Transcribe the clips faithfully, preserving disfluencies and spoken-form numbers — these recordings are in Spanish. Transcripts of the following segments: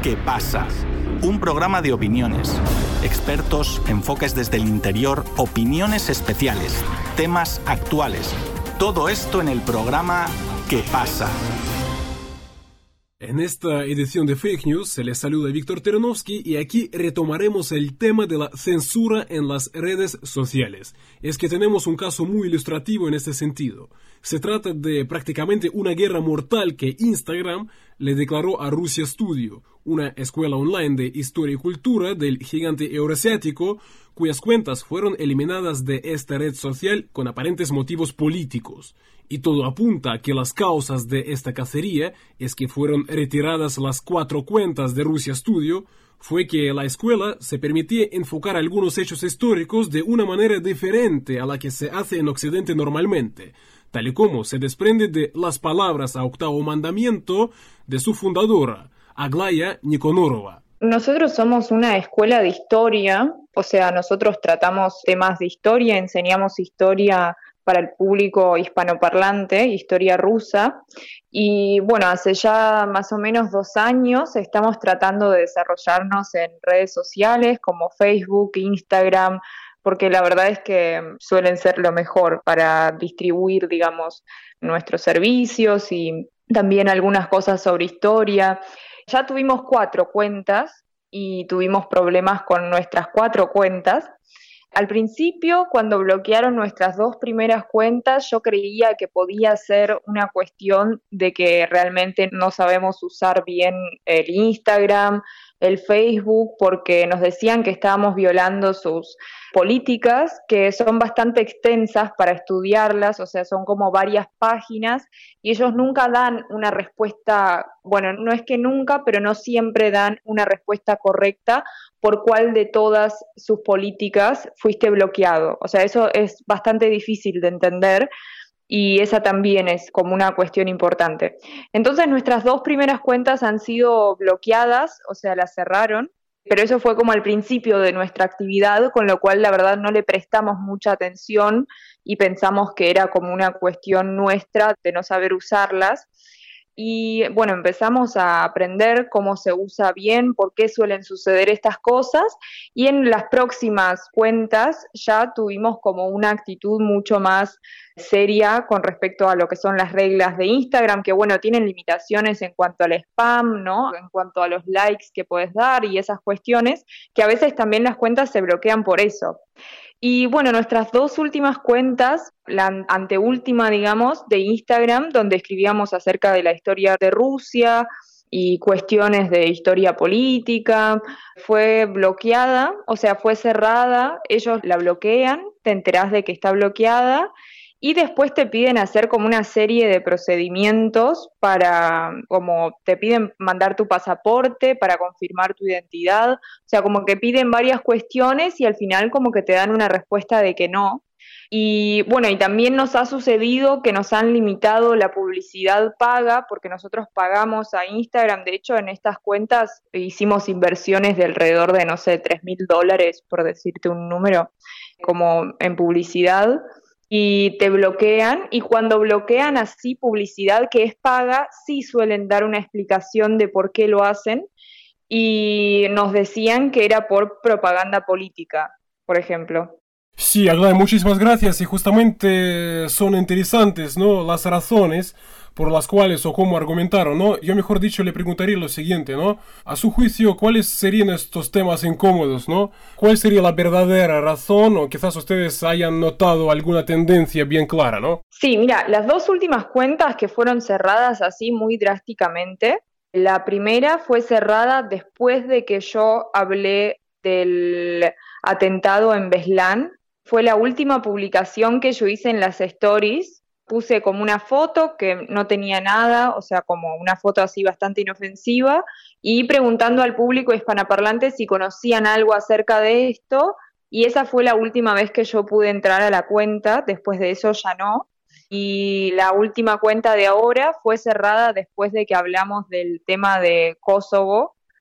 ¿Qué pasa? Un programa de opiniones, expertos, enfoques desde el interior, opiniones especiales, temas actuales. Todo esto en el programa ¿Qué pasa? En esta edición de Fake News se les saluda Víctor Ternovsky y aquí retomaremos el tema de la censura en las redes sociales. Es que tenemos un caso muy ilustrativo en este sentido. Se trata de prácticamente una guerra mortal que Instagram le declaró a Russia Studio, una escuela online de historia y cultura del gigante euroasiático, cuyas cuentas fueron eliminadas de esta red social con aparentes motivos políticos. Y todo apunta a que las causas de esta cacería es que fueron retiradas las cuatro cuentas de Russia Studio, fue que la escuela se permitía enfocar algunos hechos históricos de una manera diferente a la que se hace en Occidente normalmente, tal y como se desprende de las palabras a octavo mandamiento de su fundadora, Aglaya Nikonorova. Nosotros somos una escuela de historia, o sea, nosotros tratamos temas de historia, enseñamos historia para el público hispanoparlante, historia rusa, y bueno, hace ya más o menos dos años estamos tratando de desarrollarnos en redes sociales como Facebook, Instagram, porque la verdad es que suelen ser lo mejor para distribuir, digamos, nuestros servicios y también algunas cosas sobre historia. Ya tuvimos cuatro cuentas y tuvimos problemas con nuestras cuatro cuentas. Al principio, cuando bloquearon nuestras dos primeras cuentas, yo creía que podía ser una cuestión de que realmente no sabemos usar bien el Instagram, el Facebook, porque nos decían que estábamos violando sus políticas, que son bastante extensas para estudiarlas, o sea, son como varias páginas, y ellos nunca dan una respuesta, bueno, no es que nunca, pero no siempre dan una respuesta correcta por cuál de todas sus políticas fuiste bloqueado. O sea, eso es bastante difícil de entender y esa también es como una cuestión importante. Entonces, nuestras dos primeras cuentas han sido bloqueadas, o sea, las cerraron, pero eso fue como al principio de nuestra actividad, con lo cual la verdad no le prestamos mucha atención y pensamos que era como una cuestión nuestra de no saber usarlas. Y bueno, empezamos a aprender cómo se usa bien, por qué suelen suceder estas cosas, y en las próximas cuentas ya tuvimos como una actitud mucho más seria con respecto a lo que son las reglas de Instagram, que bueno, tienen limitaciones en cuanto al spam, ¿no? En cuanto a los likes que puedes dar y esas cuestiones, que a veces también las cuentas se bloquean por eso. Y bueno, nuestras dos últimas cuentas, la anteúltima, digamos, de Instagram, donde escribíamos acerca de la historia de Rusia y cuestiones de historia política, fue bloqueada, o sea, fue cerrada, ellos la bloquean, te enterás de que está bloqueada, y después te piden hacer como una serie de procedimientos para, como te piden mandar tu pasaporte para confirmar tu identidad, o sea, como que piden varias cuestiones y al final como que te dan una respuesta de que no. Y bueno, y también nos ha sucedido que nos han limitado la publicidad paga, porque nosotros pagamos a Instagram, de hecho en estas cuentas hicimos inversiones de alrededor de, no sé, tres mil dólares, por decirte un número, como en publicidad, y te bloquean, y cuando bloquean así publicidad que es paga, sí suelen dar una explicación de por qué lo hacen, y nos decían que era por propaganda política, por ejemplo. Sí, Aglaya, muchísimas gracias, y justamente son interesantes, ¿no?, las razones por las cuales o cómo argumentaron, ¿no? Yo, mejor dicho, le preguntaría lo siguiente, ¿no? A su juicio, ¿cuáles serían estos temas incómodos, ¿no? ¿Cuál sería la verdadera razón? O quizás ustedes hayan notado alguna tendencia bien clara, ¿no? Sí, mira, las dos últimas cuentas que fueron cerradas así muy drásticamente, la primera fue cerrada después de que yo hablé del atentado en Beslan. Fue la última publicación que yo hice en las stories. Puse como una foto que no tenía nada, o sea, como una foto así bastante inofensiva, y preguntando al público hispanoparlante si conocían algo acerca de esto, y esa fue la última vez que yo pude entrar a la cuenta, después de eso ya no. Y la última cuenta de ahora fue cerrada después de que hablamos del tema de Kosovo,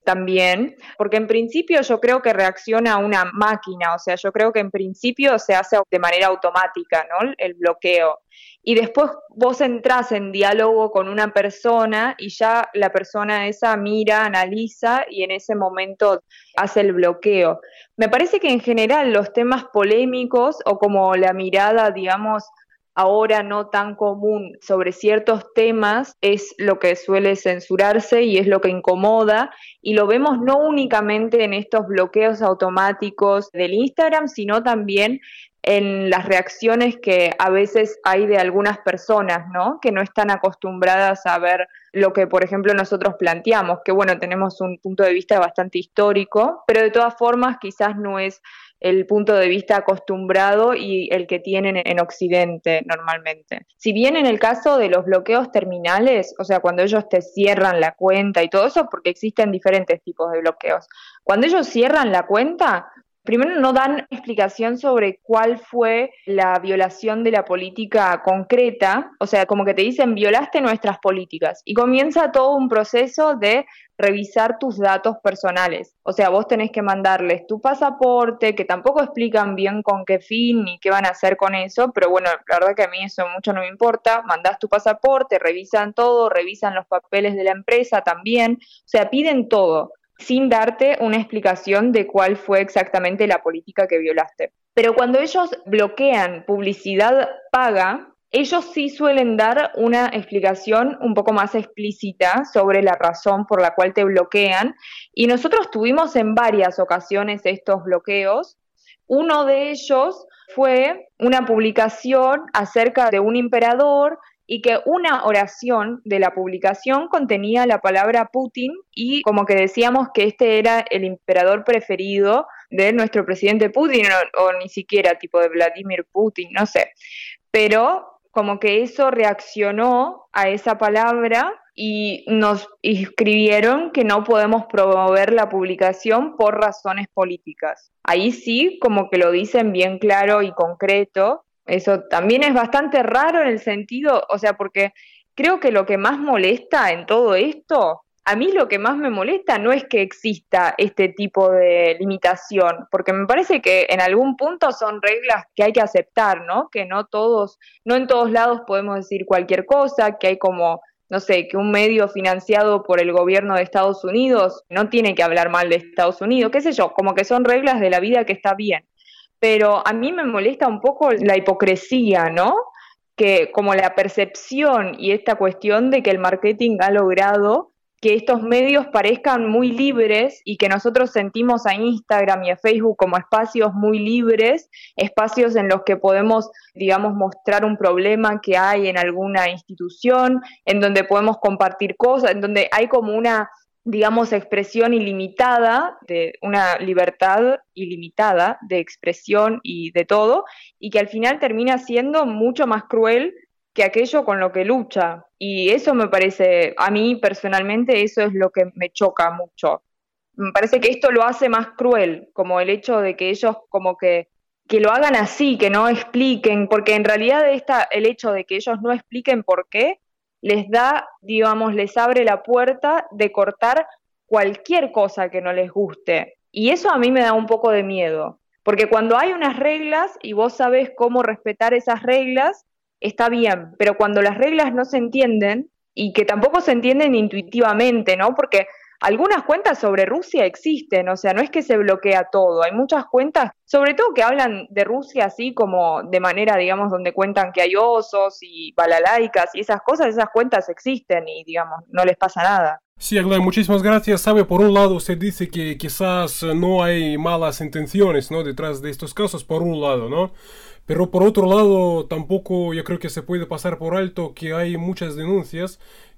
también, porque en principio yo creo que reacciona una máquina, o sea, yo creo que en principio se hace de manera automática, ¿no? El bloqueo. Y después vos entrás en diálogo con una persona y ya la persona esa mira, analiza y en ese momento hace el bloqueo. Me parece que en general los temas polémicos o como la mirada, digamos, ahora no tan común sobre ciertos temas es lo que suele censurarse y es lo que incomoda, y lo vemos no únicamente en estos bloqueos automáticos del Instagram, sino también en las reacciones que a veces hay de algunas personas, ¿no? Que no están acostumbradas a ver lo que, por ejemplo, nosotros planteamos, que bueno, tenemos un punto de vista bastante histórico, pero de todas formas quizás no es el punto de vista acostumbrado y el que tienen en Occidente normalmente. Si bien en el caso de los bloqueos terminales, o sea, cuando ellos te cierran la cuenta y todo eso, porque existen diferentes tipos de bloqueos, cuando ellos cierran la cuenta, primero no dan explicación sobre cuál fue la violación de la política concreta, o sea, como que te dicen, violaste nuestras políticas, y comienza todo un proceso de revisar tus datos personales. O sea, vos tenés que mandarles tu pasaporte, que tampoco explican bien con qué fin ni qué van a hacer con eso, pero bueno, la verdad que a mí eso mucho no me importa. Mandás tu pasaporte, revisan todo, revisan los papeles de la empresa también, o sea, piden todo, sin darte una explicación de cuál fue exactamente la política que violaste. Pero cuando ellos bloquean publicidad paga, ellos sí suelen dar una explicación un poco más explícita sobre la razón por la cual te bloquean, y nosotros tuvimos en varias ocasiones estos bloqueos. Uno de ellos fue una publicación acerca de un emperador y que una oración de la publicación contenía la palabra Putin, y como que decíamos que este era el emperador preferido de nuestro presidente Putin, o, o ni siquiera tipo de Vladimir Putin, no sé. Pero como que eso reaccionó a esa palabra y nos escribieron que no podemos promover la publicación por razones políticas. Ahí sí, como que lo dicen bien claro y concreto. Eso también es bastante raro en el sentido, o sea, porque creo que lo que más molesta en todo esto, a mí lo que más me molesta no es que exista este tipo de limitación, porque me parece que en algún punto son reglas que hay que aceptar, ¿no? Que no todos, no en todos lados podemos decir cualquier cosa, que hay como, no sé, que un medio financiado por el gobierno de Estados Unidos no tiene que hablar mal de Estados Unidos, qué sé yo, como que son reglas de la vida que está bien. Pero a mí me molesta un poco la hipocresía, ¿no? Que como la percepción y esta cuestión de que el marketing ha logrado que estos medios parezcan muy libres y que nosotros sentimos a Instagram y a Facebook como espacios muy libres, espacios en los que podemos, digamos, mostrar un problema que hay en alguna institución, en donde podemos compartir cosas, en donde hay como una, digamos, expresión ilimitada, de una libertad ilimitada de expresión y de todo, y que al final termina siendo mucho más cruel que aquello con lo que lucha. Y eso me parece, a mí personalmente, eso es lo que me choca mucho. Me parece que esto lo hace más cruel, como el hecho de que ellos como que, que lo hagan así, que no expliquen, porque en realidad esta, el hecho de que ellos no expliquen por qué, les da, digamos, les abre la puerta de cortar cualquier cosa que no les guste. Y eso a mí me da un poco de miedo, porque cuando hay unas reglas y vos sabés cómo respetar esas reglas, está bien, pero cuando las reglas no se entienden, y que tampoco se entienden intuitivamente, ¿no? Porque algunas cuentas sobre Rusia existen, o sea, no es que se bloquea todo, hay muchas cuentas, sobre todo que hablan de Rusia así como de manera, digamos, donde cuentan que hay osos y balalaicas y esas cosas, esas cuentas existen y, digamos, no les pasa nada. Sí, Aglaya, muchísimas gracias. Sabe, por un lado usted dice que quizás no hay malas intenciones, ¿no?, detrás de estos casos, por un lado, ¿no? Pero por otro lado, tampoco yo creo que se puede pasar por alto que hay muchas denuncias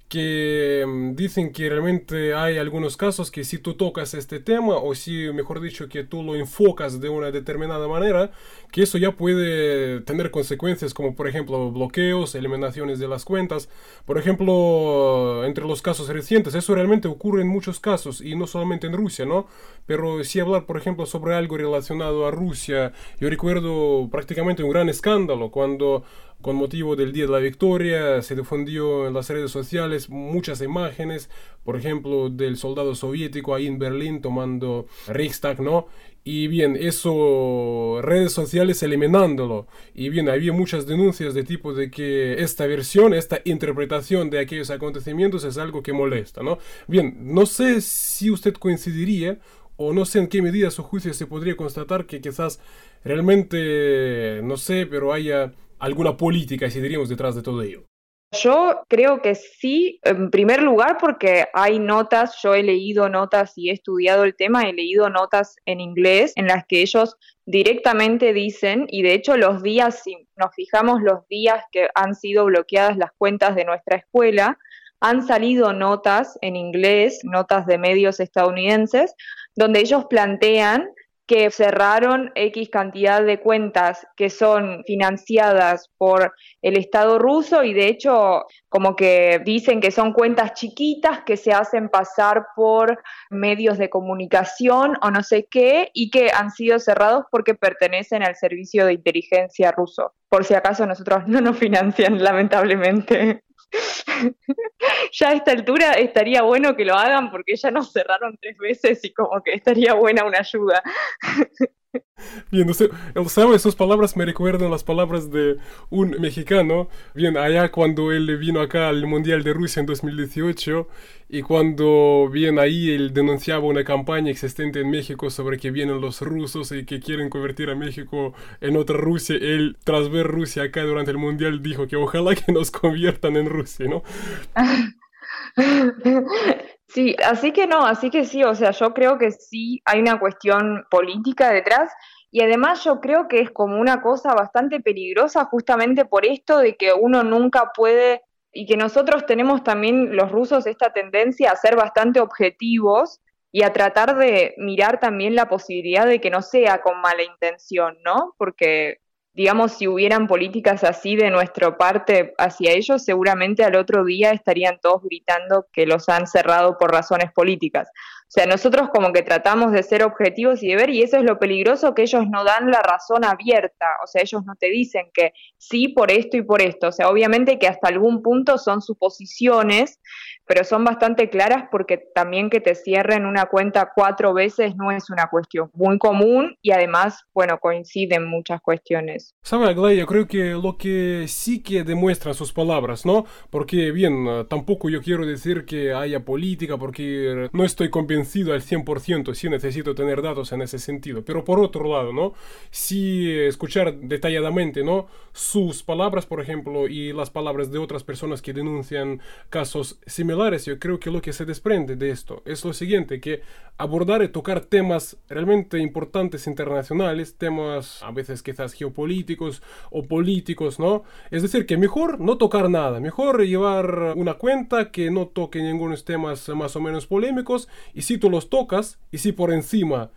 que dicen que realmente hay algunos casos que si tú tocas este tema, o si, mejor dicho, que tú lo enfocas de una determinada manera, que eso ya puede tener consecuencias como, por ejemplo, bloqueos, eliminaciones de las cuentas. Por ejemplo, entre los casos recientes, eso realmente ocurre en muchos casos, y no solamente en Rusia, ¿no? Pero si hablar, por ejemplo, sobre algo relacionado a Rusia, yo recuerdo prácticamente un gran escándalo cuando Con motivo del Día de la Victoria se difundió en las redes sociales muchas imágenes, por ejemplo, del soldado soviético ahí en Berlín tomando Reichstag, ¿no? Y bien, eso, redes sociales eliminándolo. Y bien, había muchas denuncias de tipo de que esta versión, esta interpretación de aquellos acontecimientos es algo que molesta, ¿no? Bien, no sé si usted coincidiría o no sé en qué medida a su juicio se podría constatar que quizás realmente, no sé, pero haya alguna política, si diríamos, detrás de todo ello. Yo creo que sí, en primer lugar porque hay notas, yo he leído notas y he estudiado el tema, he leído notas en inglés en las que ellos directamente dicen, y de hecho los días, si nos fijamos los días que han sido bloqueadas las cuentas de nuestra escuela, han salido notas en inglés, notas de medios estadounidenses, donde ellos plantean que cerraron X cantidad de cuentas que son financiadas por el Estado ruso y de hecho como que dicen que son cuentas chiquitas que se hacen pasar por medios de comunicación o no sé qué y que han sido cerrados porque pertenecen al servicio de inteligencia ruso. Por si acaso nosotros no nos financian, lamentablemente. Ya a esta altura estaría bueno que lo hagan porque ya nos cerraron tres veces y como que estaría buena una ayuda. Bien, usted, ¿sabe? Sus palabras me recuerdan las palabras de un mexicano, bien, allá cuando él vino acá al Mundial de Rusia en dos mil dieciocho y cuando, bien, ahí él denunciaba una campaña existente en México sobre que vienen los rusos y que quieren convertir a México en otra Rusia. Él, tras ver Rusia acá durante el Mundial, dijo que ojalá que nos conviertan en Rusia, ¿no? Sí, así que no, así que sí, o sea, yo creo que sí hay una cuestión política detrás y además yo creo que es como una cosa bastante peligrosa justamente por esto de que uno nunca puede y que nosotros tenemos también los rusos esta tendencia a ser bastante objetivos y a tratar de mirar también la posibilidad de que no sea con mala intención, ¿no? Porque digamos, si hubieran políticas así de nuestra parte hacia ellos, seguramente al otro día estarían todos gritando que los han cerrado por razones políticas. O sea, nosotros como que tratamos de ser objetivos y de ver, y eso es lo peligroso, que ellos no dan la razón abierta, o sea, ellos no te dicen que sí por esto y por esto, o sea, obviamente que hasta algún punto son suposiciones, pero son bastante claras porque también que te cierren una cuenta cuatro veces no es una cuestión muy común y además, bueno, coinciden muchas cuestiones. Sabe, Aglaya, yo creo que lo que sí que demuestran sus palabras, ¿no? Porque, bien, tampoco yo quiero decir que haya política porque no estoy convencido al cien por ciento, sí necesito tener datos en ese sentido, pero por otro lado, ¿no? Sí escuchar detalladamente, ¿no? Sus palabras, por ejemplo, y las palabras de otras personas que denuncian casos similares. Yo creo que lo que se desprende de esto es lo siguiente, que abordar y tocar temas realmente importantes internacionales, temas a veces quizás geopolíticos o políticos, ¿no? Es decir, que mejor no tocar nada, mejor llevar una cuenta que no toque ningunos temas más o menos polémicos, y si tú los tocas, y si por encima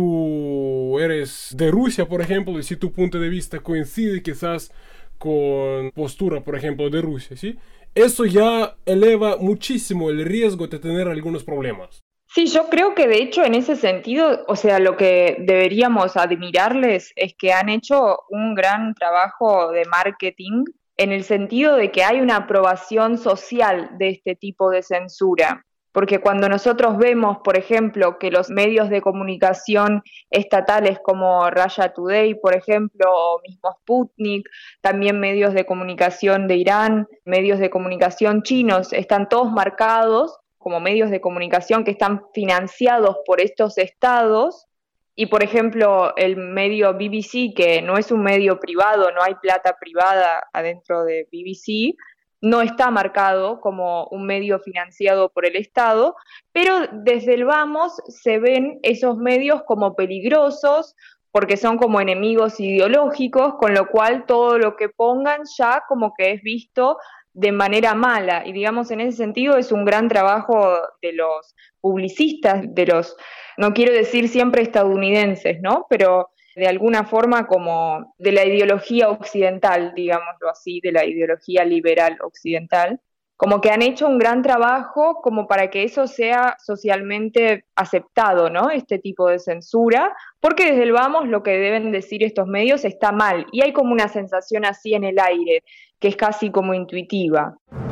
tú eres de Rusia, por ejemplo, y si tu punto de vista coincide quizás con postura, por ejemplo, de Rusia, ¿sí? Eso ya eleva muchísimo el riesgo de tener algunos problemas. Sí, yo creo que de hecho en ese sentido, o sea, lo que deberíamos admirarles es que han hecho un gran trabajo de marketing en el sentido de que hay una aprobación social de este tipo de censura. Porque cuando nosotros vemos, por ejemplo, que los medios de comunicación estatales como Russia Today, por ejemplo, o mismo Sputnik, también medios de comunicación de Irán, medios de comunicación chinos, están todos marcados como medios de comunicación que están financiados por estos estados, y por ejemplo el medio B B C, que no es un medio privado, no hay plata privada adentro de B B C, no está marcado como un medio financiado por el Estado, pero desde el vamos se ven esos medios como peligrosos porque son como enemigos ideológicos, con lo cual todo lo que pongan ya como que es visto de manera mala, y digamos en ese sentido es un gran trabajo de los publicistas, de los, no quiero decir siempre estadounidenses, ¿no? Pero de alguna forma como de la ideología occidental, digámoslo así, de la ideología liberal occidental, como que han hecho un gran trabajo como para que eso sea socialmente aceptado, ¿no? Este tipo de censura, porque desde el vamos lo que deben decir estos medios está mal, y hay como una sensación así en el aire, que es casi como intuitiva.